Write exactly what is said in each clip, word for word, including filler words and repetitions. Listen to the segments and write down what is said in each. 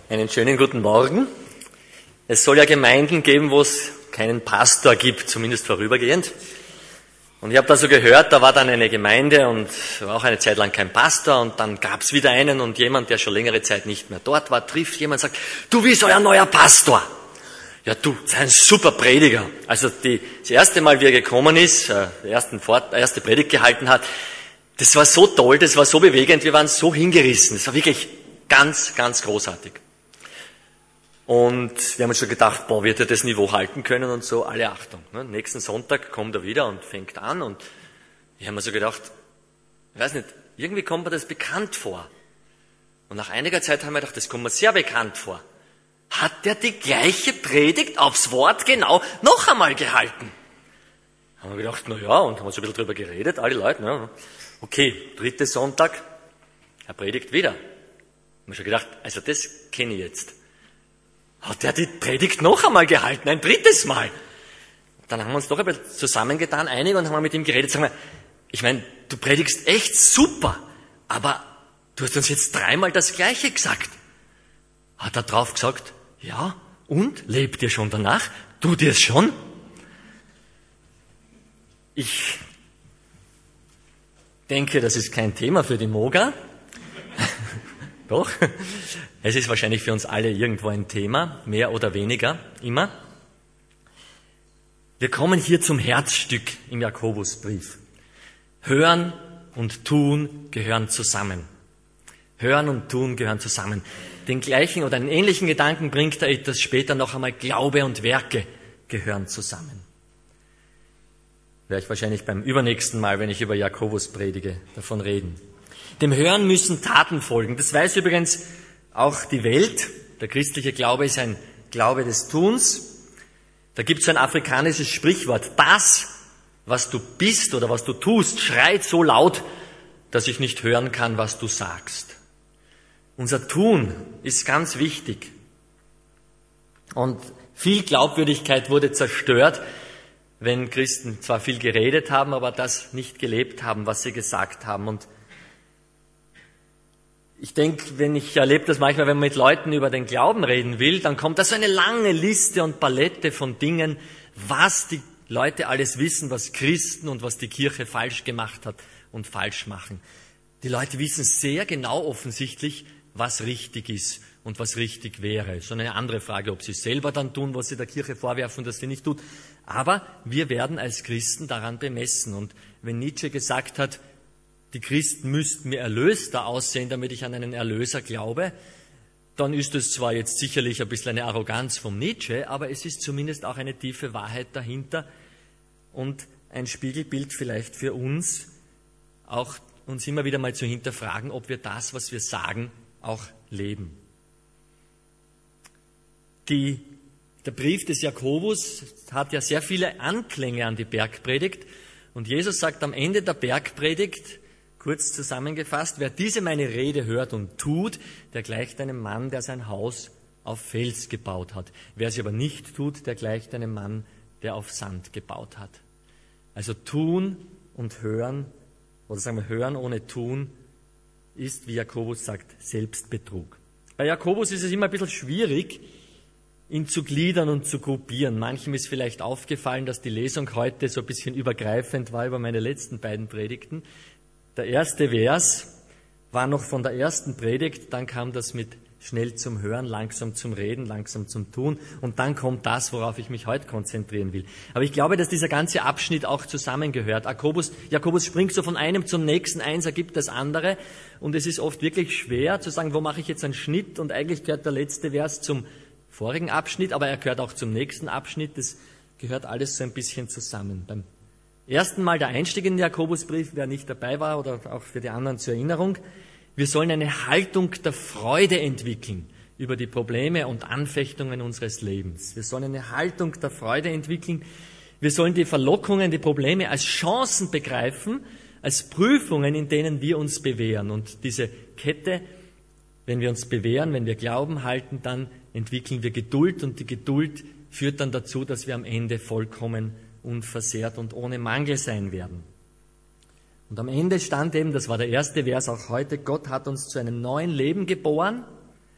Einen schönen guten Morgen. Es soll ja Gemeinden geben, wo es keinen Pastor gibt, zumindest vorübergehend. Und ich habe da so gehört, da war dann eine Gemeinde und war auch eine Zeit lang kein Pastor und dann gab es wieder einen und jemand, der schon längere Zeit nicht mehr dort war, trifft jemand und sagt, du, wie ist euer neuer Pastor? Ja, du, das ist ein super Prediger. Also die, das erste Mal, wie er gekommen ist, äh, die ersten Fort, erste Predigt gehalten hat, das war so toll, das war so bewegend, wir waren so hingerissen. Das war wirklich ganz, ganz großartig. Und wir haben uns schon gedacht, boah, wird er das Niveau halten können und so, alle Achtung. Ne? Nächsten Sonntag kommt er wieder und fängt an und ich habe mir so gedacht, ich weiß nicht, irgendwie kommt mir das bekannt vor. Und nach einiger Zeit haben wir gedacht, das kommt mir sehr bekannt vor. Hat der die gleiche Predigt aufs Wort genau noch einmal gehalten? Haben wir gedacht, na ja, und haben uns ein bisschen drüber geredet, alle Leute. Ne? Okay, dritter Sonntag, er predigt wieder. Haben wir schon gedacht, also das kenne ich jetzt. Hat er die Predigt noch einmal gehalten, ein drittes Mal? Dann haben wir uns doch ein bisschen zusammengetan, einige, und haben mit ihm geredet. Sagen wir, ich meine, du predigst echt super, aber du hast uns jetzt dreimal das Gleiche gesagt. Hat er drauf gesagt, ja, und? Lebt ihr schon danach? Tut ihr es schon? Ich denke, das ist kein Thema für die Moga. Doch, es ist wahrscheinlich für uns alle irgendwo ein Thema, mehr oder weniger, immer. Wir kommen hier zum Herzstück im Jakobusbrief. Hören und Tun gehören zusammen. Hören und Tun gehören zusammen. Den gleichen oder einen ähnlichen Gedanken bringt er etwas später noch einmal. Glaube und Werke gehören zusammen. Werde ich wahrscheinlich beim übernächsten Mal, wenn ich über Jakobus predige, davon reden. Dem Hören müssen Taten folgen. Das weiß übrigens auch die Welt. Der christliche Glaube ist ein Glaube des Tuns. Da gibt es ein afrikanisches Sprichwort. Das, was du bist oder was du tust, schreit so laut, dass ich nicht hören kann, was du sagst. Unser Tun ist ganz wichtig. Und viel Glaubwürdigkeit wurde zerstört, wenn Christen zwar viel geredet haben, aber das nicht gelebt haben, was sie gesagt haben. Und ich denke, wenn ich erlebe das manchmal, wenn man mit Leuten über den Glauben reden will, dann kommt da so eine lange Liste und Palette von Dingen, was die Leute alles wissen, was Christen und was die Kirche falsch gemacht hat und falsch machen. Die Leute wissen sehr genau offensichtlich, was richtig ist und was richtig wäre. Es ist eine andere Frage, ob sie es selber dann tun, was sie der Kirche vorwerfen, dass sie nicht tut. Aber wir werden als Christen daran bemessen. Und wenn Nietzsche gesagt hat, die Christen müssten mir erlöster aussehen, damit ich an einen Erlöser glaube, dann ist es zwar jetzt sicherlich ein bisschen eine Arroganz vom Nietzsche, aber es ist zumindest auch eine tiefe Wahrheit dahinter und ein Spiegelbild vielleicht für uns, auch uns immer wieder mal zu hinterfragen, ob wir das, was wir sagen, auch leben. Die, der Brief des Jakobus hat ja sehr viele Anklänge an die Bergpredigt und Jesus sagt am Ende der Bergpredigt, kurz zusammengefasst, wer diese meine Rede hört und tut, der gleicht einem Mann, der sein Haus auf Fels gebaut hat. Wer sie aber nicht tut, der gleicht einem Mann, der auf Sand gebaut hat. Also tun und hören, oder sagen wir hören ohne tun, ist, wie Jakobus sagt, Selbstbetrug. Bei Jakobus ist es immer ein bisschen schwierig, ihn zu gliedern und zu gruppieren. Manchem ist vielleicht aufgefallen, dass die Lesung heute so ein bisschen übergreifend war über meine letzten beiden Predigten. Der erste Vers war noch von der ersten Predigt, dann kam das mit schnell zum Hören, langsam zum Reden, langsam zum Tun und dann kommt das, worauf ich mich heute konzentrieren will. Aber ich glaube, dass dieser ganze Abschnitt auch zusammengehört. Jakobus, Jakobus springt so von einem zum nächsten, eins ergibt das andere und es ist oft wirklich schwer zu sagen, wo mache ich jetzt einen Schnitt und eigentlich gehört der letzte Vers zum vorigen Abschnitt, aber er gehört auch zum nächsten Abschnitt, das gehört alles so ein bisschen zusammen. Beim ersten Mal der Einstieg in den Jakobusbrief, wer nicht dabei war oder auch für die anderen zur Erinnerung. Wir sollen eine Haltung der Freude entwickeln über die Probleme und Anfechtungen unseres Lebens. Wir sollen eine Haltung der Freude entwickeln. Wir sollen die Verlockungen, die Probleme als Chancen begreifen, als Prüfungen, in denen wir uns bewähren. Und diese Kette, wenn wir uns bewähren, wenn wir Glauben halten, dann entwickeln wir Geduld und die Geduld führt dann dazu, dass wir am Ende vollkommen unversehrt und ohne Mangel sein werden. Und am Ende stand eben, das war der erste Vers auch heute, Gott hat uns zu einem neuen Leben geboren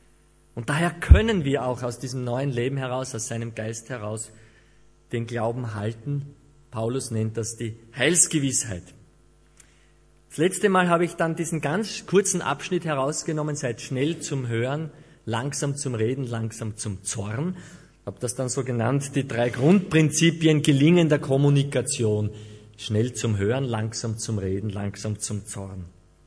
Und daher können wir auch aus diesem neuen Leben heraus, aus seinem Geist heraus, den Glauben halten. Paulus nennt das die Heilsgewissheit. Das letzte Mal habe ich dann diesen ganz kurzen Abschnitt herausgenommen, seid schnell zum Hören, langsam zum Reden, langsam zum Zorn. Ich habe das dann so genannt, die drei Grundprinzipien gelingender Kommunikation. Schnell zum Hören, langsam zum Reden, langsam zum Zorn.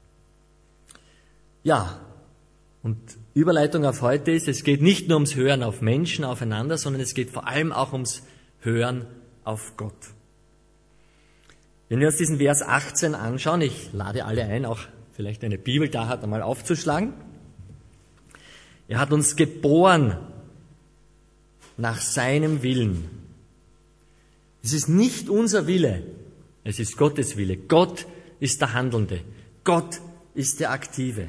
Ja, und Überleitung auf heute ist, es geht nicht nur ums Hören auf Menschen, aufeinander, sondern es geht vor allem auch ums Hören auf Gott. Wenn wir uns diesen Vers achtzehn anschauen, ich lade alle ein, auch vielleicht eine Bibel da hat, einmal aufzuschlagen. Er hat uns geboren nach seinem Willen. Es ist nicht unser Wille, es ist Gottes Wille. Gott ist der Handelnde. Gott ist der Aktive.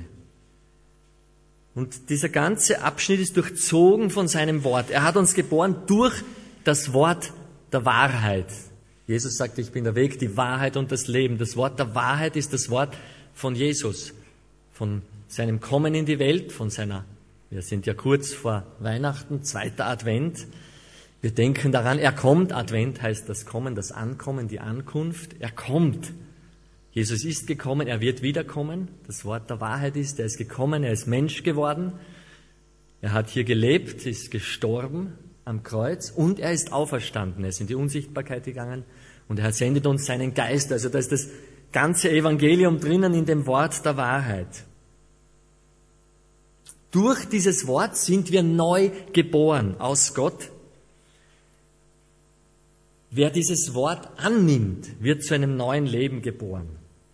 Und dieser ganze Abschnitt ist durchzogen von seinem Wort. Er hat uns geboren durch das Wort der Wahrheit. Jesus sagte, ich bin der Weg, die Wahrheit und das Leben. Das Wort der Wahrheit ist das Wort von Jesus, von seinem Kommen in die Welt, von seiner, wir sind ja kurz vor Weihnachten, zweiter Advent. Wir denken daran, er kommt. Advent heißt das Kommen, das Ankommen, die Ankunft. Er kommt. Jesus ist gekommen, er wird wiederkommen. Das Wort der Wahrheit ist, er ist gekommen, er ist Mensch geworden. Er hat hier gelebt, ist gestorben am Kreuz und er ist auferstanden. Er ist in die Unsichtbarkeit gegangen und er sendet uns seinen Geist. Also da ist das ganze Evangelium drinnen in dem Wort der Wahrheit. Durch dieses Wort sind wir neu geboren aus Gott. Wer dieses Wort annimmt, wird zu einem neuen Leben geboren.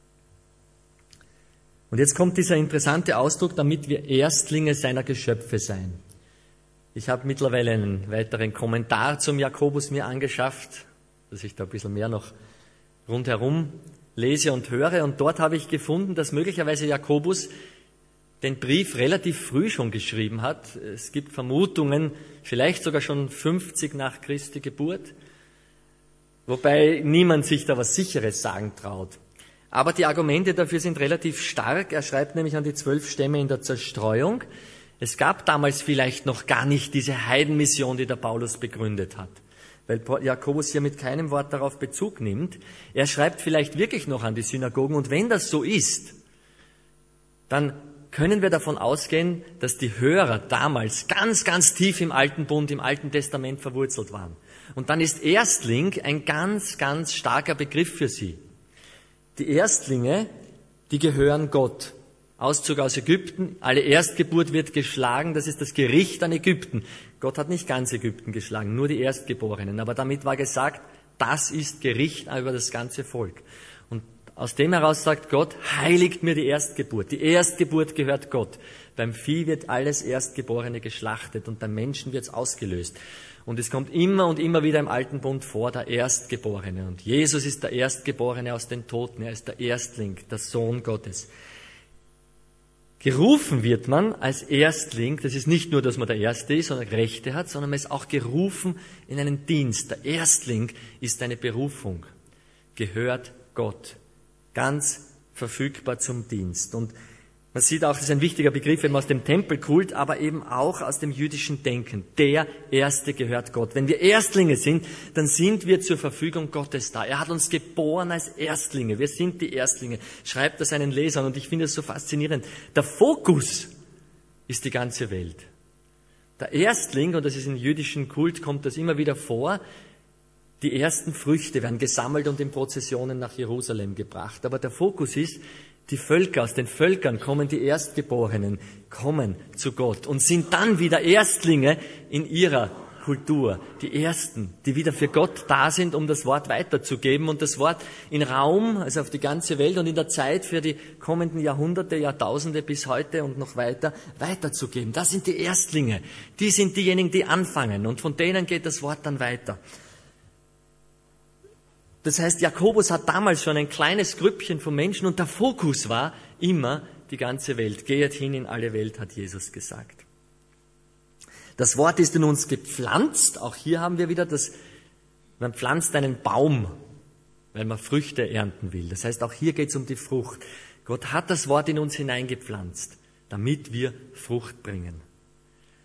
Und jetzt kommt dieser interessante Ausdruck, damit wir Erstlinge seiner Geschöpfe sein. Ich habe mittlerweile einen weiteren Kommentar zum Jakobus mir angeschafft, dass ich da ein bisschen mehr noch rundherum lese und höre. Und dort habe ich gefunden, dass möglicherweise Jakobus den Brief relativ früh schon geschrieben hat. Es gibt Vermutungen, vielleicht sogar schon fünfzig nach Christi Geburt, wobei niemand sich da was Sicheres sagen traut. Aber die Argumente dafür sind relativ stark. Er schreibt nämlich an die zwölf Stämme in der Zerstreuung. Es gab damals vielleicht noch gar nicht diese Heidenmission, die der Paulus begründet hat, weil Jakobus hier mit keinem Wort darauf Bezug nimmt. Er schreibt vielleicht wirklich noch an die Synagogen. Und wenn das so ist, dann können wir davon ausgehen, dass die Hörer damals ganz, ganz tief im Alten Bund, im Alten Testament verwurzelt waren. Und dann ist Erstling ein ganz, ganz starker Begriff für sie. Die Erstlinge, die gehören Gott. Auszug aus Ägypten, alle Erstgeburt wird geschlagen, das ist das Gericht an Ägypten. Gott hat nicht ganz Ägypten geschlagen, nur die Erstgeborenen. Aber damit war gesagt, das ist Gericht über das ganze Volk. Und aus dem heraus sagt Gott, heiligt mir die Erstgeburt. Die Erstgeburt gehört Gott. Beim Vieh wird alles Erstgeborene geschlachtet und beim Menschen wird es ausgelöst. Und es kommt immer und immer wieder im Alten Bund vor, der Erstgeborene. Und Jesus ist der Erstgeborene aus den Toten. Er ist der Erstling, der Sohn Gottes. Gerufen wird man als Erstling, das ist nicht nur, dass man der Erste ist, sondern Rechte hat, sondern man ist auch gerufen in einen Dienst. Der Erstling ist eine Berufung, gehört Gott, ganz verfügbar zum Dienst. Und man sieht auch, das ist ein wichtiger Begriff eben aus dem Tempelkult, aber eben auch aus dem jüdischen Denken. Der Erste gehört Gott. Wenn wir Erstlinge sind, dann sind wir zur Verfügung Gottes da. Er hat uns geboren als Erstlinge. Wir sind die Erstlinge. Schreibt das seinen Lesern und ich finde es so faszinierend. Der Fokus ist die ganze Welt. Der Erstling, und das ist im jüdischen Kult, kommt das immer wieder vor, die ersten Früchte werden gesammelt und in Prozessionen nach Jerusalem gebracht. Aber der Fokus ist, die Völker, aus den Völkern kommen die Erstgeborenen, kommen zu Gott und sind dann wieder Erstlinge in ihrer Kultur. Die Ersten, die wieder für Gott da sind, um das Wort weiterzugeben und das Wort in Raum, also auf die ganze Welt und in der Zeit für die kommenden Jahrhunderte, Jahrtausende bis heute und noch weiter weiterzugeben. Das sind die Erstlinge. Die sind diejenigen, die anfangen und von denen geht das Wort dann weiter. Das heißt, Jakobus hat damals schon ein kleines Grüppchen von Menschen und der Fokus war immer die ganze Welt. Geht hin in alle Welt, hat Jesus gesagt. Das Wort ist in uns gepflanzt. Auch hier haben wir wieder das, man pflanzt einen Baum, weil man Früchte ernten will. Das heißt, auch hier geht es um die Frucht. Gott hat das Wort in uns hineingepflanzt, damit wir Frucht bringen.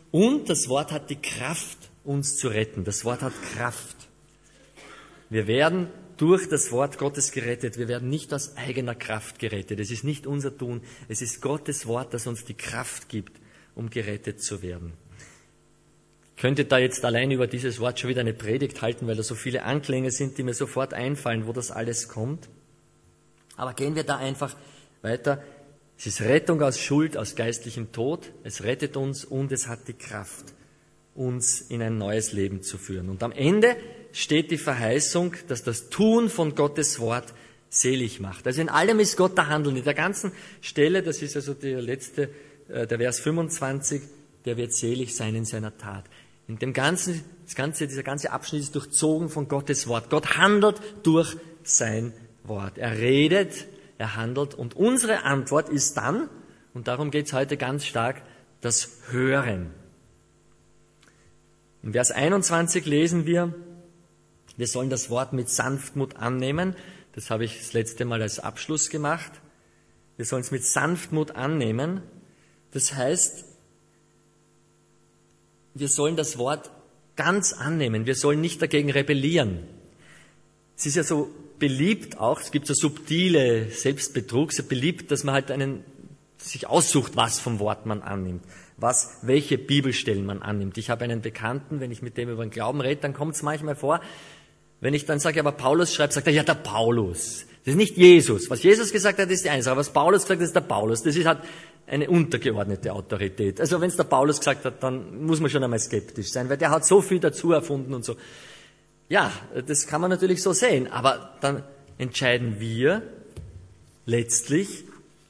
Und das Wort hat die Kraft, uns zu retten. Das Wort hat Kraft. Wir werden durch das Wort Gottes gerettet. Wir werden nicht aus eigener Kraft gerettet. Es ist nicht unser Tun. Es ist Gottes Wort, das uns die Kraft gibt, um gerettet zu werden. Ich könnte da jetzt allein über dieses Wort schon wieder eine Predigt halten, weil da so viele Anklänge sind, die mir sofort einfallen, wo das alles kommt. Aber gehen wir da einfach weiter. Es ist Rettung aus Schuld, aus geistlichem Tod. Es rettet uns und es hat die Kraft, uns in ein neues Leben zu führen. Und am Ende steht die Verheißung, dass das Tun von Gottes Wort selig macht. Also in allem ist Gott der Handelnde. In der ganzen Stelle, das ist also der letzte, der Vers fünfundzwanzig, der wird selig sein in seiner Tat. In dem ganzen, das ganze, dieser ganze Abschnitt ist durchzogen von Gottes Wort. Gott handelt durch sein Wort. Er redet, er handelt und unsere Antwort ist dann, und darum geht es heute ganz stark, das Hören. In Vers einundzwanzig lesen wir, wir sollen das Wort mit Sanftmut annehmen. Das habe ich das letzte Mal als Abschluss gemacht. Wir sollen es mit Sanftmut annehmen. Das heißt, wir sollen das Wort ganz annehmen. Wir sollen nicht dagegen rebellieren. Es ist ja so beliebt auch, es gibt so subtile Selbstbetrug, so beliebt, dass man halt einen, sich aussucht, was vom Wort man annimmt, was, welche Bibelstellen man annimmt. Ich habe einen Bekannten, wenn ich mit dem über den Glauben rede, dann kommt es manchmal vor, wenn ich dann sage, aber Paulus schreibt, sagt er, ja, der Paulus. Das ist nicht Jesus. Was Jesus gesagt hat, ist die eine Sache. Was Paulus gesagt hat, ist der Paulus. Das ist halt eine untergeordnete Autorität. Also wenn es der Paulus gesagt hat, dann muss man schon einmal skeptisch sein, weil der hat so viel dazu erfunden und so. Ja, das kann man natürlich so sehen, aber dann entscheiden wir letztlich,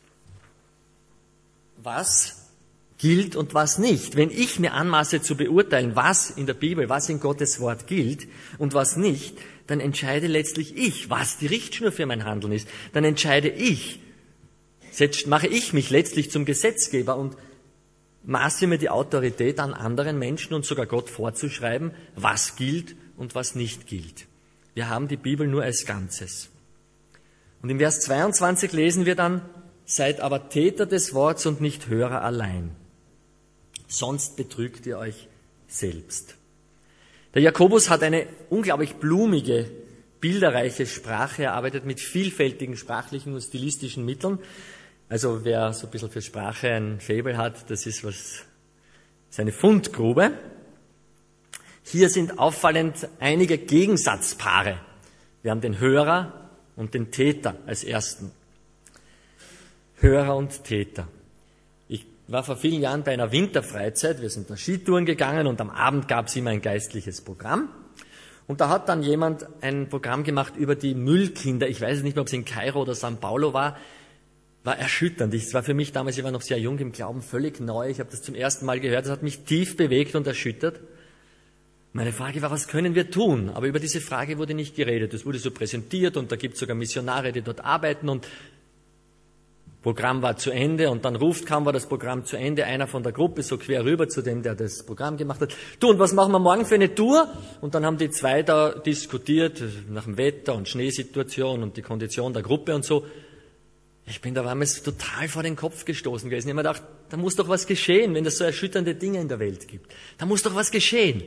was gilt und was nicht. Wenn ich mir anmaße zu beurteilen, was in der Bibel, was in Gottes Wort gilt und was nicht, dann entscheide letztlich ich, was die Richtschnur für mein Handeln ist. Dann entscheide ich, mache ich mich letztlich zum Gesetzgeber und maße mir die Autorität an anderen Menschen und sogar Gott vorzuschreiben, was gilt und was nicht gilt. Wir haben die Bibel nur als Ganzes. Und im Vers zweiundzwanzig lesen wir dann, seid aber Täter des Worts und nicht Hörer allein. Sonst betrügt ihr euch selbst. Der Jakobus hat eine unglaublich blumige, bilderreiche Sprache. Er arbeitet mit vielfältigen sprachlichen und stilistischen Mitteln. Also wer so ein bisschen für Sprache ein Faible hat, das ist was, seine Fundgrube. Hier sind auffallend einige Gegensatzpaare. Wir haben den Hörer und den Täter als ersten. Hörer und Täter. Ich war vor vielen Jahren bei einer Winterfreizeit, wir sind da Skitouren gegangen und am Abend gab es immer ein geistliches Programm. Und da hat dann jemand ein Programm gemacht über die Müllkinder. Ich weiß nicht mehr, ob es in Kairo oder San Paulo war. War erschütternd. Das war für mich damals, ich war noch sehr jung im Glauben, völlig neu. Ich habe das zum ersten Mal gehört. Das hat mich tief bewegt und erschüttert. Meine Frage war, was können wir tun? Aber über diese Frage wurde nicht geredet. Es wurde so präsentiert und da gibt es sogar Missionare, die dort arbeiten und Programm war zu Ende und dann ruft, kaum war das Programm zu Ende, einer von der Gruppe so quer rüber zu dem, der das Programm gemacht hat. Du, und was machen wir morgen für eine Tour? Und dann haben die zwei da diskutiert nach dem Wetter und Schneesituation und die Kondition der Gruppe und so. Ich bin da damals total vor den Kopf gestoßen gewesen. Ich habe mir gedacht, da muss doch was geschehen, wenn es so erschütternde Dinge in der Welt gibt. Da muss doch was geschehen.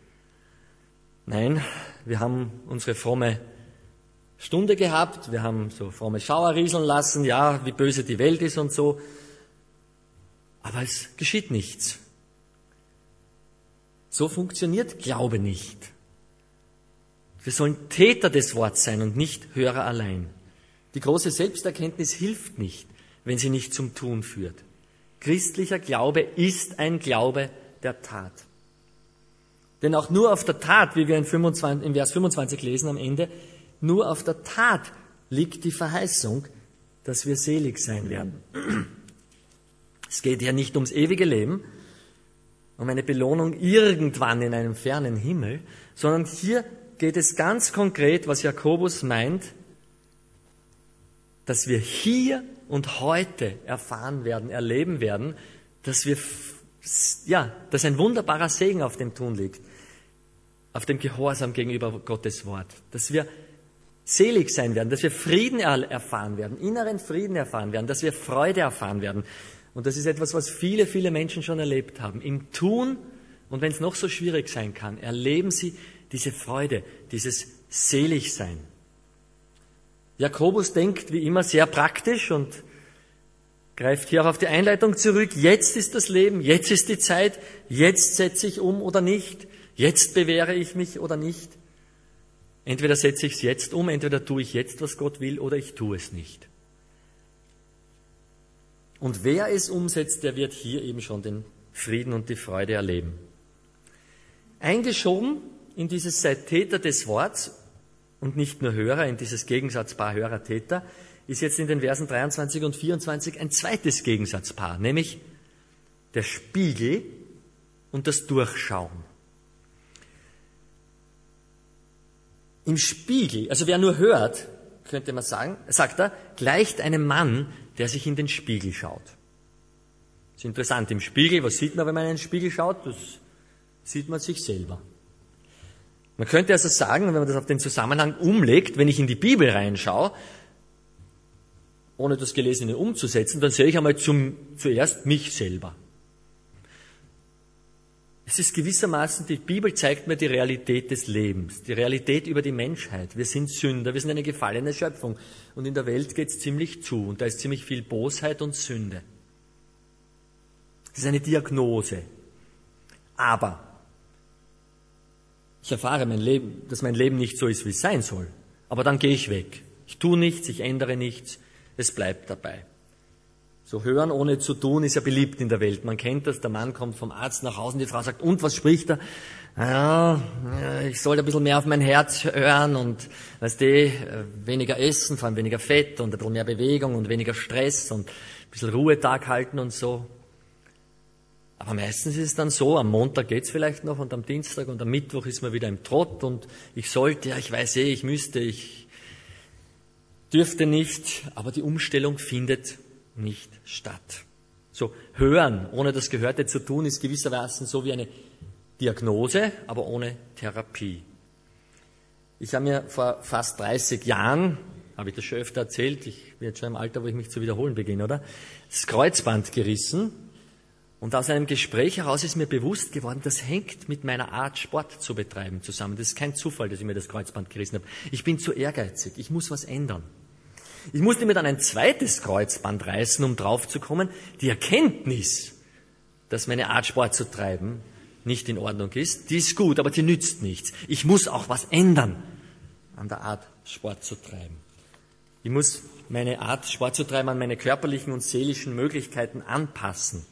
Nein, wir haben unsere fromme Stunde gehabt, wir haben so fromme Schauer rieseln lassen, ja, wie böse die Welt ist und so. Aber es geschieht nichts. So funktioniert Glaube nicht. Wir sollen Täter des Wortes sein und nicht Hörer allein. Die große Selbsterkenntnis hilft nicht, wenn sie nicht zum Tun führt. Christlicher Glaube ist ein Glaube der Tat. Denn auch nur auf der Tat, wie wir in, fünfundzwanzig, in Vers fünfundzwanzig lesen am Ende, nur auf der Tat liegt die Verheißung, dass wir selig sein werden. Es geht ja nicht ums ewige Leben, um eine Belohnung irgendwann in einem fernen Himmel, sondern hier geht es ganz konkret, was Jakobus meint, dass wir hier und heute erfahren werden, erleben werden, dass wir, ja, dass ein wunderbarer Segen auf dem Tun liegt, auf dem Gehorsam gegenüber Gottes Wort, dass wir selig sein werden, dass wir Frieden erfahren werden, inneren Frieden erfahren werden, dass wir Freude erfahren werden. Und das ist etwas, was viele, viele Menschen schon erlebt haben. Im Tun, und wenn es noch so schwierig sein kann, erleben sie diese Freude, dieses Seligsein. Jakobus denkt wie immer sehr praktisch und greift hier auch auf die Einleitung zurück. Jetzt ist das Leben, jetzt ist die Zeit, jetzt setze ich um oder nicht, jetzt bewähre ich mich oder nicht. Entweder setze ich es jetzt um, entweder tue ich jetzt, was Gott will, oder ich tue es nicht. Und wer es umsetzt, der wird hier eben schon den Frieden und die Freude erleben. Eingeschoben in dieses Seid Täter des Worts und nicht nur Hörer, in dieses Gegensatzpaar Hörer-Täter, ist jetzt in den Versen dreiundzwanzig und vierundzwanzig ein zweites Gegensatzpaar, nämlich der Spiegel und das Durchschauen. Im Spiegel, also wer nur hört, könnte man sagen, sagt er, gleicht einem Mann, der sich in den Spiegel schaut. Das ist interessant, im Spiegel, was sieht man, wenn man in den Spiegel schaut? Das sieht man sich selber. Man könnte also sagen, wenn man das auf den Zusammenhang umlegt, wenn ich in die Bibel reinschaue, ohne das Gelesene umzusetzen, dann sehe ich einmal zum, zuerst mich selber. Es ist gewissermaßen, die Bibel zeigt mir die Realität des Lebens, die Realität über die Menschheit. Wir sind Sünder, wir sind eine gefallene Schöpfung und in der Welt geht es ziemlich zu und da ist ziemlich viel Bosheit und Sünde. Das ist eine Diagnose. Aber ich erfahre, mein Leben, dass mein Leben nicht so ist, wie es sein soll. Aber dann gehe ich weg. Ich tue nichts, ich ändere nichts, es bleibt dabei. So hören ohne zu tun ist ja beliebt in der Welt. Man kennt das, der Mann kommt vom Arzt nach Hause und die Frau sagt, und was spricht er? Ja, ich sollte ein bisschen mehr auf mein Herz hören und, weißt du, weniger essen, vor allem weniger Fett und ein bisschen mehr Bewegung und weniger Stress und ein bisschen Ruhetag halten und so. Aber meistens ist es dann so, am Montag geht's vielleicht noch und am Dienstag und am Mittwoch ist man wieder im Trott und ich sollte, ja, ich weiß eh, ich müsste, ich dürfte nicht, aber die Umstellung findet nicht statt. So, hören, ohne das Gehörte zu tun, ist gewissermaßen so wie eine Diagnose, aber ohne Therapie. Ich habe mir vor fast dreißig Jahren, habe ich das schon öfter erzählt, ich bin jetzt schon im Alter, wo ich mich zu wiederholen beginne, oder? Das Kreuzband gerissen und aus einem Gespräch heraus ist mir bewusst geworden, das hängt mit meiner Art, Sport zu betreiben zusammen. Das ist kein Zufall, dass ich mir das Kreuzband gerissen habe. Ich bin zu ehrgeizig, ich muss was ändern. Ich musste mir dann ein zweites Kreuzband reißen, um draufzukommen, die Erkenntnis, dass meine Art, Sport zu treiben, nicht in Ordnung ist, die ist gut, aber die nützt nichts. Ich muss auch was ändern an der Art, Sport zu treiben. Ich muss meine Art, Sport zu treiben, an meine körperlichen und seelischen Möglichkeiten anpassen.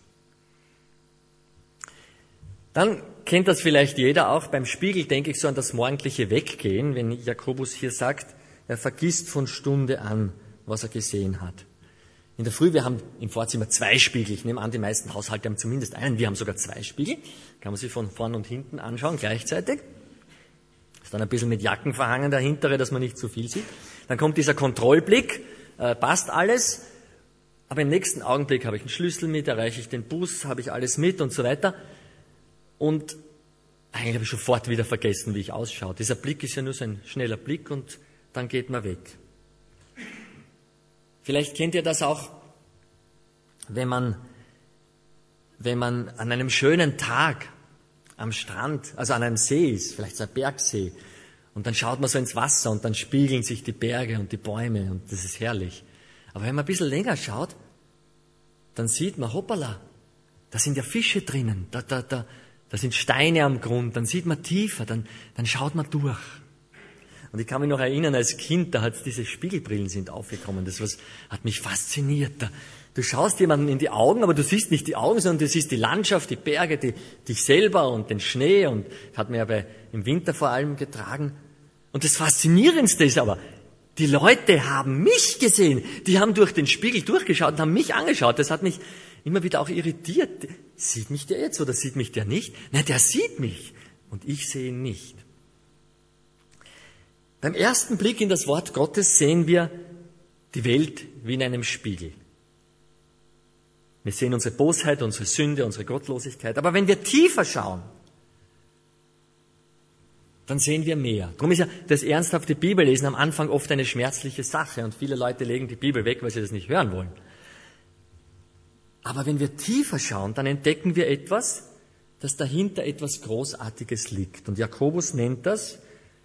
Dann kennt das vielleicht jeder auch. Beim Spiegel denke ich so an das morgendliche Weggehen, wenn Jakobus hier sagt, er vergisst von Stunde an, was er gesehen hat. In der Früh, wir haben im Vorzimmer zwei Spiegel. Ich nehme an, die meisten Haushalte haben zumindest einen. Wir haben sogar zwei Spiegel. Kann man sich von vorn und hinten anschauen, gleichzeitig. Ist dann ein bisschen mit Jacken verhangen, der hintere, dass man nicht zu viel sieht. Dann kommt dieser Kontrollblick, äh, passt alles. Aber im nächsten Augenblick habe ich einen Schlüssel mit, erreiche ich den Bus, habe ich alles mit und so weiter. Und eigentlich habe ich sofort wieder vergessen, wie ich ausschaue. Dieser Blick ist ja nur so ein schneller Blick und dann geht man weg. Vielleicht kennt ihr das auch, wenn man, wenn man an einem schönen Tag am Strand, also an einem See ist, vielleicht so ein Bergsee, und dann schaut man so ins Wasser und dann spiegeln sich die Berge und die Bäume und das ist herrlich. Aber wenn man ein bisschen länger schaut, dann sieht man, hoppala, da sind ja Fische drinnen, da, da, da, da sind Steine am Grund, dann sieht man tiefer, dann, dann schaut man durch. Und ich kann mich noch erinnern, als Kind, da hat diese Spiegelbrillen sind aufgekommen. Das was, hat mich fasziniert. Da, du schaust jemanden in die Augen, aber du siehst nicht die Augen, sondern du siehst die Landschaft, die Berge, die, dich selber und den Schnee. Und das hat mir ja bei, im Winter vor allem getragen. Und das Faszinierendste ist aber, die Leute haben mich gesehen. Die haben durch den Spiegel durchgeschaut und haben mich angeschaut. Das hat mich immer wieder auch irritiert. Sieht mich der jetzt oder sieht mich der nicht? Nein, der sieht mich und ich sehe ihn nicht. Beim ersten Blick in das Wort Gottes sehen wir die Welt wie in einem Spiegel. Wir sehen unsere Bosheit, unsere Sünde, unsere Gottlosigkeit. Aber wenn wir tiefer schauen, dann sehen wir mehr. Darum ist ja das ernsthafte Bibellesen am Anfang oft eine schmerzliche Sache und viele Leute legen die Bibel weg, weil sie das nicht hören wollen. Aber wenn wir tiefer schauen, dann entdecken wir etwas, dass dahinter etwas Großartiges liegt. Und Jakobus nennt das,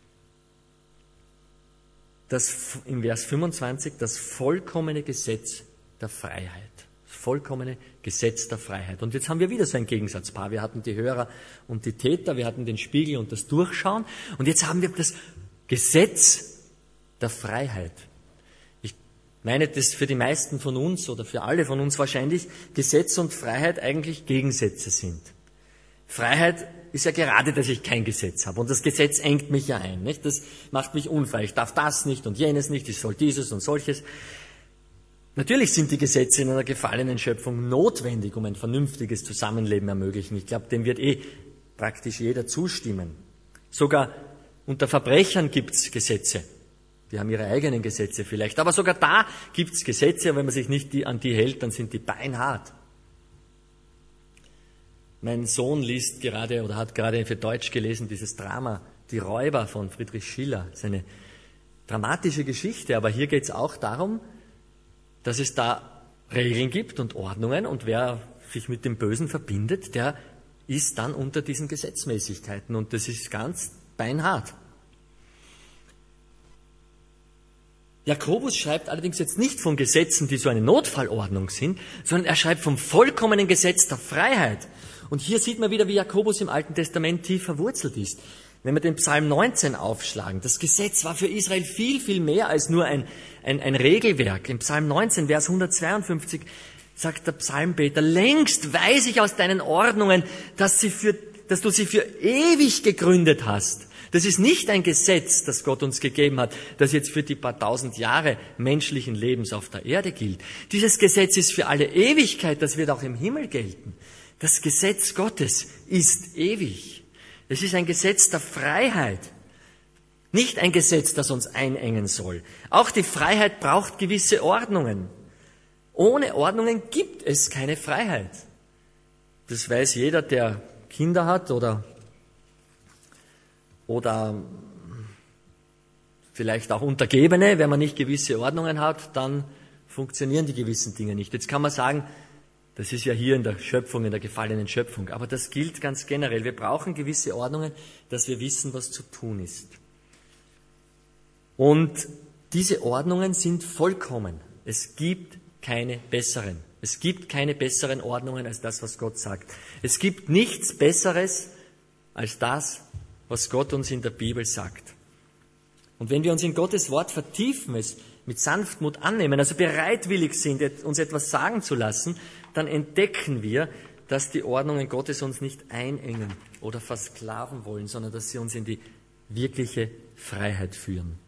das im Vers fünfundzwanzig, das vollkommene Gesetz der Freiheit. Das vollkommene Gesetz der Freiheit. Und jetzt haben wir wieder so ein Gegensatzpaar. Wir hatten die Hörer und die Täter, wir hatten den Spiegel und das Durchschauen. Und jetzt haben wir das Gesetz der Freiheit. Ich meine, dass für die meisten von uns oder für alle von uns wahrscheinlich Gesetz und Freiheit eigentlich Gegensätze sind. Freiheit ist ja gerade, dass ich kein Gesetz habe. Und das Gesetz engt mich ja ein. Nicht? Das macht mich unfrei. Ich darf das nicht und jenes nicht. Ich soll dieses und solches. Natürlich sind die Gesetze in einer gefallenen Schöpfung notwendig, um ein vernünftiges Zusammenleben ermöglichen. Ich glaube, dem wird eh praktisch jeder zustimmen. Sogar unter Verbrechern gibt es Gesetze. Die haben ihre eigenen Gesetze vielleicht. Aber sogar da gibt es Gesetze. Und wenn man sich nicht die, an die hält, dann sind die beinhart. Mein Sohn liest gerade oder hat gerade für Deutsch gelesen dieses Drama Die Räuber von Friedrich Schiller. Das ist eine dramatische Geschichte, aber hier geht es auch darum, dass es da Regeln gibt und Ordnungen und wer sich mit dem Bösen verbindet, der ist dann unter diesen Gesetzmäßigkeiten und das ist ganz beinhart. Jakobus schreibt allerdings jetzt nicht von Gesetzen, die so eine Notfallordnung sind, sondern er schreibt vom vollkommenen Gesetz der Freiheit. Und hier sieht man wieder, wie Jakobus im Alten Testament tief verwurzelt ist. Wenn wir den Psalm neunzehn aufschlagen, das Gesetz war für Israel viel, viel mehr als nur ein, ein, ein Regelwerk. Im Psalm neunzehn, Vers hundertzweiundfünfzig, sagt der Psalmbeter, längst weiß ich aus deinen Ordnungen, dass, sie für, dass du sie für ewig gegründet hast. Das ist nicht ein Gesetz, das Gott uns gegeben hat, das jetzt für die paar tausend Jahre menschlichen Lebens auf der Erde gilt. Dieses Gesetz ist für alle Ewigkeit, das wird auch im Himmel gelten. Das Gesetz Gottes ist ewig. Es ist ein Gesetz der Freiheit. Nicht ein Gesetz, das uns einengen soll. Auch die Freiheit braucht gewisse Ordnungen. Ohne Ordnungen gibt es keine Freiheit. Das weiß jeder, der Kinder hat oder, oder vielleicht auch Untergebene. Wenn man nicht gewisse Ordnungen hat, dann funktionieren die gewissen Dinge nicht. Jetzt kann man sagen, das ist ja hier in der Schöpfung, in der gefallenen Schöpfung. Aber das gilt ganz generell. Wir brauchen gewisse Ordnungen, dass wir wissen, was zu tun ist. Und diese Ordnungen sind vollkommen. Es gibt keine besseren. Es gibt keine besseren Ordnungen als das, was Gott sagt. Es gibt nichts Besseres als das, was Gott uns in der Bibel sagt. Und wenn wir uns in Gottes Wort vertiefen, es mit Sanftmut annehmen, also bereitwillig sind, uns etwas sagen zu lassen, dann entdecken wir, dass die Ordnungen Gottes uns nicht einengen oder versklaven wollen, sondern dass sie uns in die wirkliche Freiheit führen.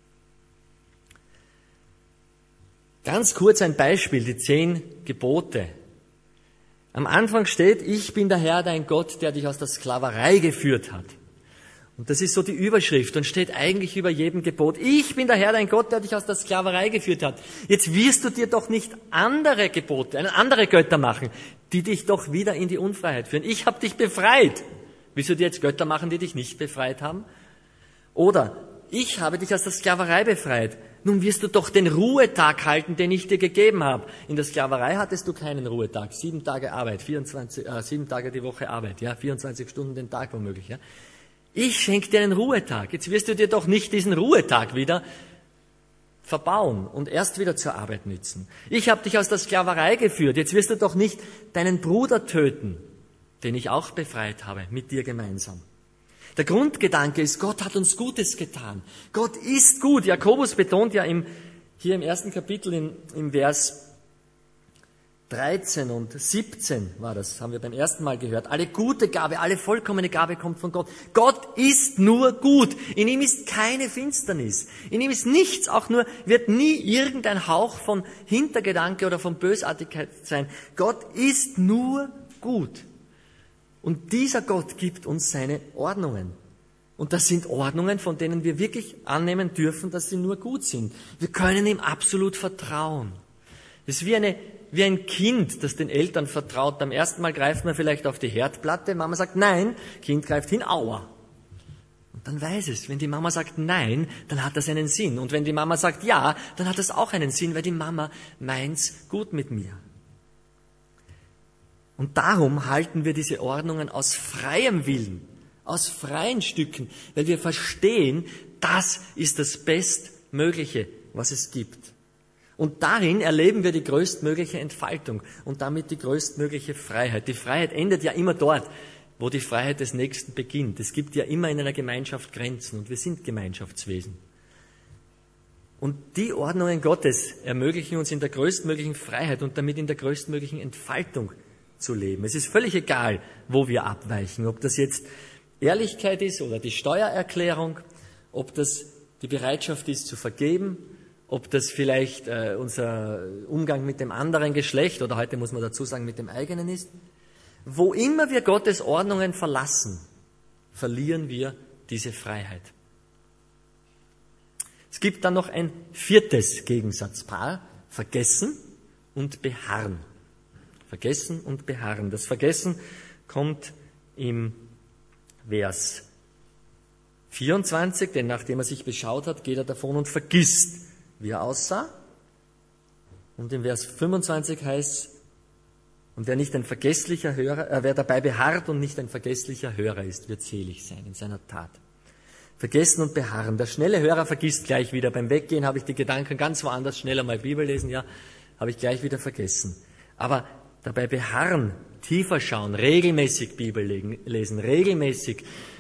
Ganz kurz ein Beispiel, die zehn Gebote. Am Anfang steht, ich bin der Herr, dein Gott, der dich aus der Sklaverei geführt hat. Und das ist so die Überschrift und steht eigentlich über jedem Gebot. Ich bin der Herr, dein Gott, der dich aus der Sklaverei geführt hat. Jetzt wirst du dir doch nicht andere Gebote, andere Götter machen, die dich doch wieder in die Unfreiheit führen. Ich habe dich befreit. Willst du dir jetzt Götter machen, die dich nicht befreit haben? Oder ich habe dich aus der Sklaverei befreit. Nun wirst du doch den Ruhetag halten, den ich dir gegeben habe. In der Sklaverei hattest du keinen Ruhetag. Sieben Tage Arbeit, vierundzwanzig, äh, sieben Tage die Woche Arbeit, ja, vierundzwanzig Stunden den Tag womöglich, ja. Ich schenke dir einen Ruhetag. Jetzt wirst du dir doch nicht diesen Ruhetag wieder verbauen und erst wieder zur Arbeit nützen. Ich habe dich aus der Sklaverei geführt. Jetzt wirst du doch nicht deinen Bruder töten, den ich auch befreit habe, mit dir gemeinsam. Der Grundgedanke ist, Gott hat uns Gutes getan. Gott ist gut. Jakobus betont ja im, hier im ersten Kapitel in, im Vers dreizehn und siebzehn war das, haben wir beim ersten Mal gehört. Alle gute Gabe, alle vollkommene Gabe kommt von Gott. Gott ist nur gut. In ihm ist keine Finsternis. In ihm ist nichts, auch nur, wird nie irgendein Hauch von Hintergedanke oder von Bösartigkeit sein. Gott ist nur gut. Und dieser Gott gibt uns seine Ordnungen. Und das sind Ordnungen, von denen wir wirklich annehmen dürfen, dass sie nur gut sind. Wir können ihm absolut vertrauen. Das ist wie eine Wie ein Kind, das den Eltern vertraut. Beim ersten Mal greift man vielleicht auf die Herdplatte, Mama sagt nein, Kind greift hin, aua. Und dann weiß es, wenn die Mama sagt nein, dann hat das einen Sinn. Und wenn die Mama sagt ja, dann hat das auch einen Sinn, weil die Mama meint's gut mit mir. Und darum halten wir diese Ordnungen aus freiem Willen, aus freien Stücken, weil wir verstehen, das ist das Bestmögliche, was es gibt. Und darin erleben wir die größtmögliche Entfaltung und damit die größtmögliche Freiheit. Die Freiheit endet ja immer dort, wo die Freiheit des Nächsten beginnt. Es gibt ja immer in einer Gemeinschaft Grenzen und wir sind Gemeinschaftswesen. Und die Ordnungen Gottes ermöglichen uns in der größtmöglichen Freiheit und damit in der größtmöglichen Entfaltung zu leben. Es ist völlig egal, wo wir abweichen, ob das jetzt Ehrlichkeit ist oder die Steuererklärung, ob das die Bereitschaft ist zu vergeben, ob das vielleicht äh, unser Umgang mit dem anderen Geschlecht oder heute muss man dazu sagen mit dem eigenen ist. Wo immer wir Gottes Ordnungen verlassen, verlieren wir diese Freiheit. Es gibt dann noch ein viertes Gegensatzpaar, Vergessen und Beharren. Vergessen und Beharren. Das Vergessen kommt im Vers vierundzwanzig, denn nachdem er sich beschaut hat, geht er davon und vergisst, wie er aussah. Und im Vers fünfundzwanzig heißt es, und wer nicht ein vergesslicher Hörer, äh, wer dabei beharrt und nicht ein vergesslicher Hörer ist, wird selig sein in seiner Tat. Vergessen und beharren. Der schnelle Hörer vergisst gleich wieder. Beim Weggehen habe ich die Gedanken ganz woanders, schneller mal Bibel lesen, ja, habe ich gleich wieder vergessen. Aber dabei beharren, tiefer schauen, regelmäßig Bibel lesen, regelmäßig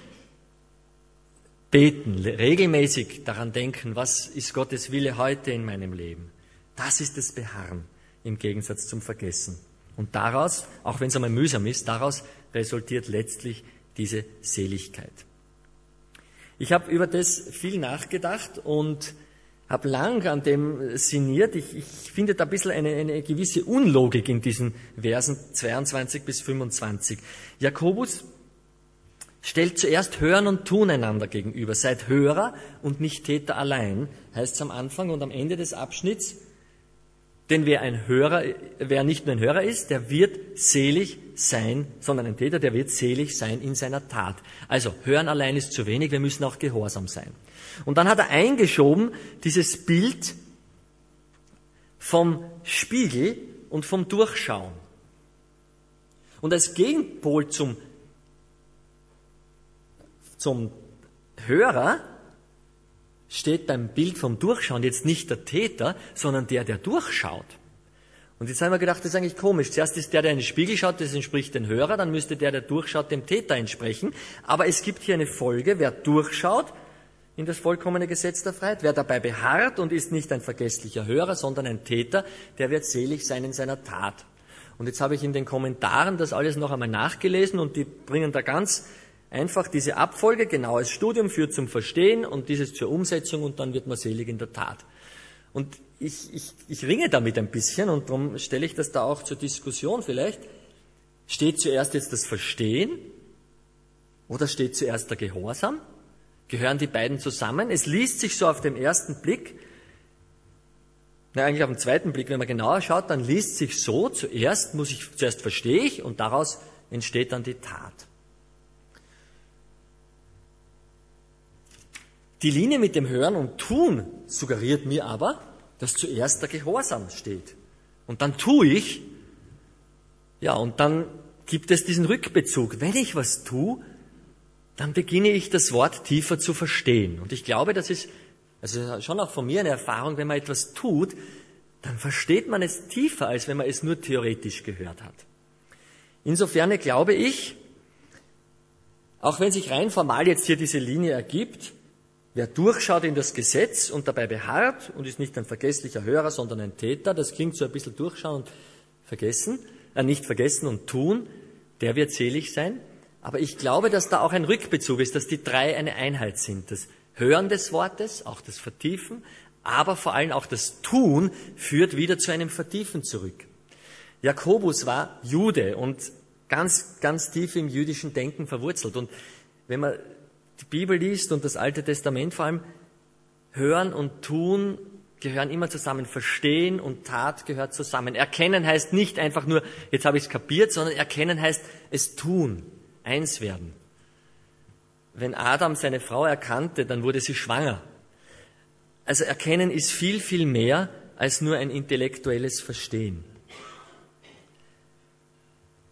beten, regelmäßig daran denken, was ist Gottes Wille heute in meinem Leben. Das ist das Beharren im Gegensatz zum Vergessen. Und daraus, auch wenn es einmal mühsam ist, daraus resultiert letztlich diese Seligkeit. Ich habe über das viel nachgedacht und habe lang an dem sinniert. Ich, ich finde da ein bisschen eine, eine gewisse Unlogik in diesen Versen zweiundzwanzig bis fünfundzwanzig. Jakobus stellt zuerst Hören und Tun einander gegenüber. Seid Hörer und nicht Täter allein, heißt es am Anfang und am Ende des Abschnitts. Denn wer ein Hörer, wer nicht nur ein Hörer ist, der wird selig sein, sondern ein Täter, der wird selig sein in seiner Tat. Also, hören allein ist zu wenig, wir müssen auch gehorsam sein. Und dann hat er eingeschoben dieses Bild vom Spiegel und vom Durchschauen. Und als Gegenpol zum, zum Hörer steht beim Bild vom Durchschauen jetzt nicht der Täter, sondern der, der durchschaut. Und jetzt haben wir gedacht, das ist eigentlich komisch. Zuerst ist der, der in den Spiegel schaut, das entspricht dem Hörer, dann müsste der, der durchschaut, dem Täter entsprechen. Aber es gibt hier eine Folge, wer durchschaut in das vollkommene Gesetz der Freiheit, wer dabei beharrt und ist nicht ein vergesslicher Hörer, sondern ein Täter, der wird selig sein in seiner Tat. Und jetzt habe ich in den Kommentaren das alles noch einmal nachgelesen und die bringen da ganz einfach diese Abfolge, genaues Studium führt zum Verstehen und dieses zur Umsetzung und dann wird man selig in der Tat. Und ich, ich, ich ringe damit ein bisschen und darum stelle ich das da auch zur Diskussion vielleicht. Steht zuerst jetzt das Verstehen oder steht zuerst der Gehorsam? Gehören die beiden zusammen? Es liest sich so auf den ersten Blick, na eigentlich auf den zweiten Blick, wenn man genauer schaut, dann liest sich so, zuerst muss ich, zuerst verstehe ich und daraus entsteht dann die Tat. Die Linie mit dem Hören und Tun suggeriert mir aber, dass zuerst der Gehorsam steht. Und dann tue ich, ja, und dann gibt es diesen Rückbezug. Wenn ich was tue, dann beginne ich das Wort tiefer zu verstehen. Und ich glaube, das ist, also schon auch von mir eine Erfahrung, wenn man etwas tut, dann versteht man es tiefer, als wenn man es nur theoretisch gehört hat. Insofern glaube ich, auch wenn sich rein formal jetzt hier diese Linie ergibt, wer durchschaut in das Gesetz und dabei beharrt und ist nicht ein vergesslicher Hörer, sondern ein Täter, das klingt so ein bisschen durchschauen und vergessen, äh, nicht vergessen und tun, der wird selig sein. Aber ich glaube, dass da auch ein Rückbezug ist, dass die drei eine Einheit sind. Das Hören des Wortes, auch das Vertiefen, aber vor allem auch das Tun führt wieder zu einem Vertiefen zurück. Jakobus war Jude und ganz, ganz tief im jüdischen Denken verwurzelt. Und wenn man die Bibel liest und das Alte Testament vor allem, Hören und Tun gehören immer zusammen. Verstehen und Tat gehört zusammen. Erkennen heißt nicht einfach nur, jetzt habe ich es kapiert, sondern erkennen heißt es tun, eins werden. Wenn Adam seine Frau erkannte, dann wurde sie schwanger. Also erkennen ist viel, viel mehr als nur ein intellektuelles Verstehen. Ich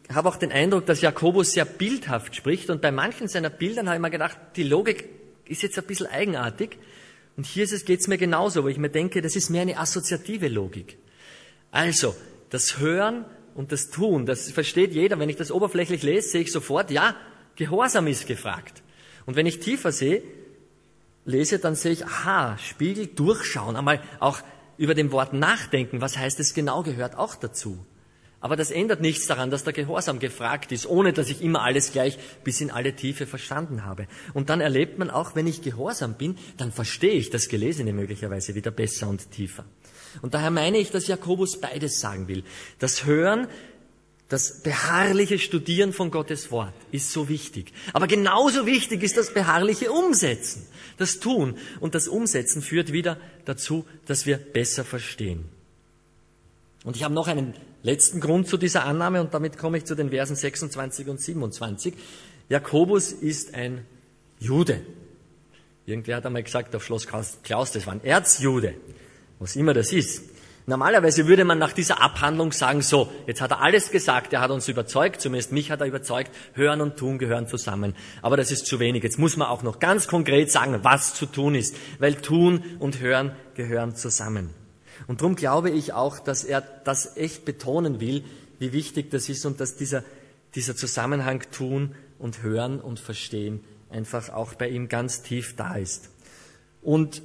habe auch den Eindruck, dass Jakobus sehr bildhaft spricht und bei manchen seiner Bildern habe ich mir gedacht, die Logik ist jetzt ein bisschen eigenartig und hier geht es mir genauso, wo ich mir denke, das ist mehr eine assoziative Logik. Also, das Hören und das Tun, das versteht jeder. Wenn ich das oberflächlich lese, sehe ich sofort, ja, Gehorsam ist gefragt. Und wenn ich tiefer sehe, lese, dann sehe ich, aha, Spiegel durchschauen, einmal auch über dem Wort nachdenken, was heißt es genau, gehört auch dazu. Aber das ändert nichts daran, dass der Gehorsam gefragt ist, ohne dass ich immer alles gleich bis in alle Tiefe verstanden habe. Und dann erlebt man auch, wenn ich gehorsam bin, dann verstehe ich das Gelesene möglicherweise wieder besser und tiefer. Und daher meine ich, dass Jakobus beides sagen will. Das Hören, das beharrliche Studieren von Gottes Wort ist so wichtig. Aber genauso wichtig ist das beharrliche Umsetzen, das Tun. Und das Umsetzen führt wieder dazu, dass wir besser verstehen. Und ich habe noch einen letzten Grund zu dieser Annahme und damit komme ich zu den Versen sechsundzwanzig und siebenundzwanzig. Jakobus ist ein Jude. Irgendwer hat einmal gesagt auf Schloss Klaus, das war ein Erzjude, was immer das ist. Normalerweise würde man nach dieser Abhandlung sagen, so, jetzt hat er alles gesagt, er hat uns überzeugt, zumindest mich hat er überzeugt, Hören und Tun gehören zusammen. Aber das ist zu wenig. Jetzt muss man auch noch ganz konkret sagen, was zu tun ist, weil Tun und Hören gehören zusammen. Und darum glaube ich auch, dass er das echt betonen will, wie wichtig das ist und dass dieser, dieser Zusammenhang Tun und Hören und Verstehen einfach auch bei ihm ganz tief da ist. Und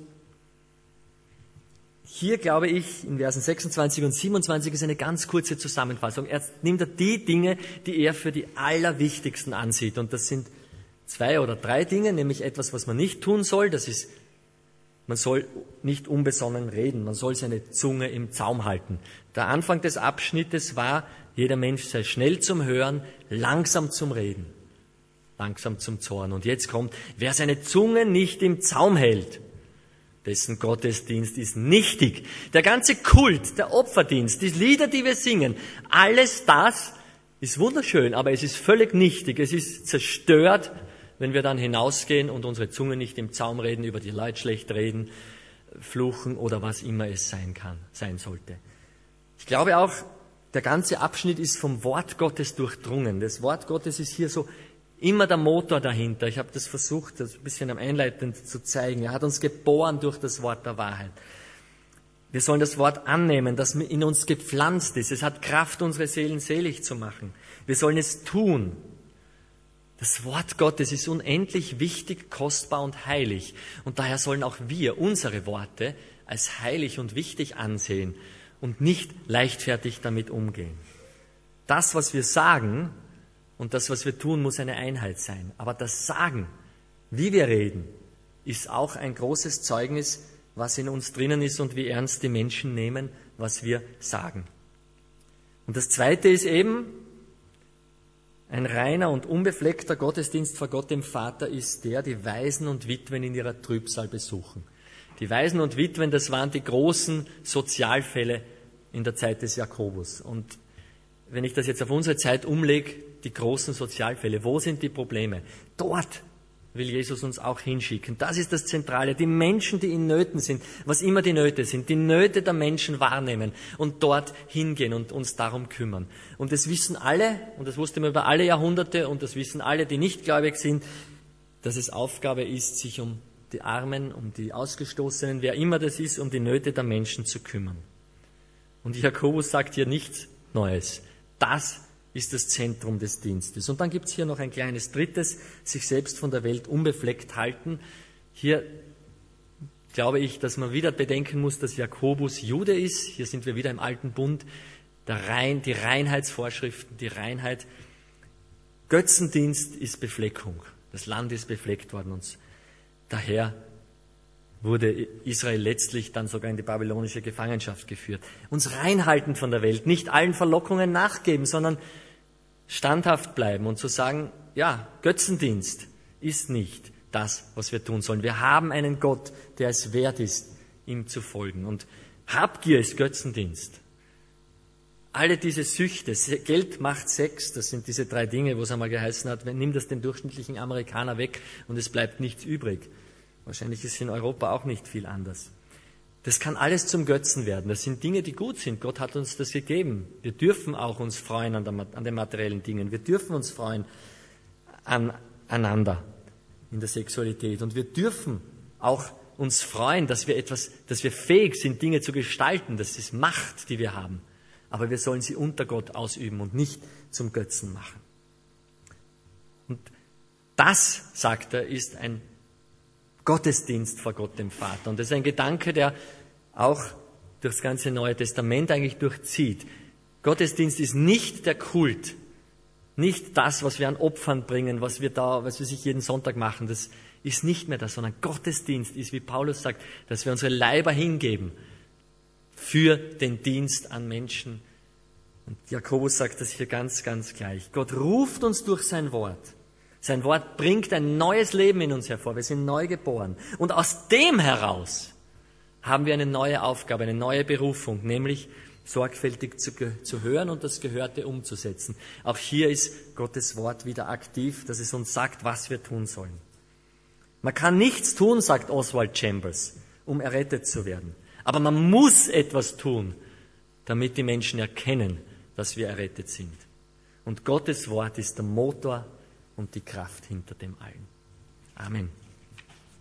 hier glaube ich, in Versen sechsundzwanzig und siebenundzwanzig ist eine ganz kurze Zusammenfassung. Er nimmt die Dinge, die er für die allerwichtigsten ansieht. Und das sind zwei oder drei Dinge, nämlich etwas, was man nicht tun soll. Das ist, man soll nicht unbesonnen reden. Man soll seine Zunge im Zaum halten. Der Anfang des Abschnittes war, jeder Mensch sei schnell zum Hören, langsam zum Reden, langsam zum Zorn. Und jetzt kommt, wer seine Zunge nicht im Zaum hält, dessen Gottesdienst ist nichtig. Der ganze Kult, der Opferdienst, die Lieder, die wir singen, alles das ist wunderschön, aber es ist völlig nichtig. Es ist zerstört, wenn wir dann hinausgehen und unsere Zunge nicht im Zaum reden, über die Leute schlecht reden, fluchen oder was immer es sein kann, sein sollte. Ich glaube auch, der ganze Abschnitt ist vom Wort Gottes durchdrungen. Das Wort Gottes ist hier so immer der Motor dahinter. Ich habe das versucht, das ein bisschen am Einleitend zu zeigen. Er hat uns geboren durch das Wort der Wahrheit. Wir sollen das Wort annehmen, das in uns gepflanzt ist. Es hat Kraft, unsere Seelen selig zu machen. Wir sollen es tun. Das Wort Gottes ist unendlich wichtig, kostbar und heilig. Und daher sollen auch wir unsere Worte als heilig und wichtig ansehen und nicht leichtfertig damit umgehen. Das, was wir sagen, und das, was wir tun, muss eine Einheit sein. Aber das Sagen, wie wir reden, ist auch ein großes Zeugnis, was in uns drinnen ist und wie ernst die Menschen nehmen, was wir sagen. Und das Zweite ist eben, ein reiner und unbefleckter Gottesdienst vor Gott dem Vater ist der, die Waisen und Witwen in ihrer Trübsal besuchen. Die Waisen und Witwen, das waren die großen Sozialfälle in der Zeit des Jakobus. Und wenn ich das jetzt auf unsere Zeit umlege, die großen Sozialfälle, wo sind die Probleme? Dort will Jesus uns auch hinschicken. Das ist das Zentrale. Die Menschen, die in Nöten sind, was immer die Nöte sind, die Nöte der Menschen wahrnehmen und dort hingehen und uns darum kümmern. Und das wissen alle, und das wusste man über alle Jahrhunderte, und das wissen alle, die nicht gläubig sind, dass es Aufgabe ist, sich um die Armen, um die Ausgestoßenen, wer immer das ist, um die Nöte der Menschen zu kümmern. Und Jakobus sagt hier nichts Neues. Das ist das Zentrum des Dienstes. Und dann gibt es hier noch ein kleines drittes, sich selbst von der Welt unbefleckt halten. Hier glaube ich, dass man wieder bedenken muss, dass Jakobus Jude ist. Hier sind wir wieder im Alten Bund. Der Rein, die Reinheitsvorschriften, die Reinheit. Götzendienst ist Befleckung. Das Land ist befleckt worden. Und daher wurde Israel letztlich dann sogar in die babylonische Gefangenschaft geführt. Uns reinhalten von der Welt, nicht allen Verlockungen nachgeben, sondern standhaft bleiben und zu sagen, ja, Götzendienst ist nicht das, was wir tun sollen. Wir haben einen Gott, der es wert ist, ihm zu folgen. Und Habgier ist Götzendienst. Alle diese Süchte, Geld macht Sex, das sind diese drei Dinge, wo es einmal geheißen hat, nimm das den durchschnittlichen Amerikaner weg und es bleibt nichts übrig. Wahrscheinlich ist es in Europa auch nicht viel anders. Das kann alles zum Götzen werden. Das sind Dinge, die gut sind. Gott hat uns das gegeben. Wir dürfen auch uns freuen an, der, an den materiellen Dingen. Wir dürfen uns freuen aneinander in der Sexualität. Und wir dürfen auch uns freuen, dass wir etwas, dass wir fähig sind, Dinge zu gestalten. Das ist Macht, die wir haben. Aber wir sollen sie unter Gott ausüben und nicht zum Götzen machen. Und das, sagt er, ist ein Gottesdienst vor Gott dem Vater. Und das ist ein Gedanke, der auch durch das ganze Neue Testament eigentlich durchzieht. Gottesdienst ist nicht der Kult, nicht das, was wir an Opfern bringen, was wir da, was wir sich jeden Sonntag machen. Das ist nicht mehr das, sondern Gottesdienst ist, wie Paulus sagt, dass wir unsere Leiber hingeben für den Dienst an Menschen. Und Jakobus sagt das hier ganz, ganz gleich. Gott ruft uns durch sein Wort. Sein Wort bringt ein neues Leben in uns hervor. Wir sind neu geboren. Und aus dem heraus haben wir eine neue Aufgabe, eine neue Berufung, nämlich sorgfältig zu, zu hören und das Gehörte umzusetzen. Auch hier ist Gottes Wort wieder aktiv, dass es uns sagt, was wir tun sollen. Man kann nichts tun, sagt Oswald Chambers, um errettet zu werden. Aber man muss etwas tun, damit die Menschen erkennen, dass wir errettet sind. Und Gottes Wort ist der Motor und die Kraft hinter dem allen. Amen.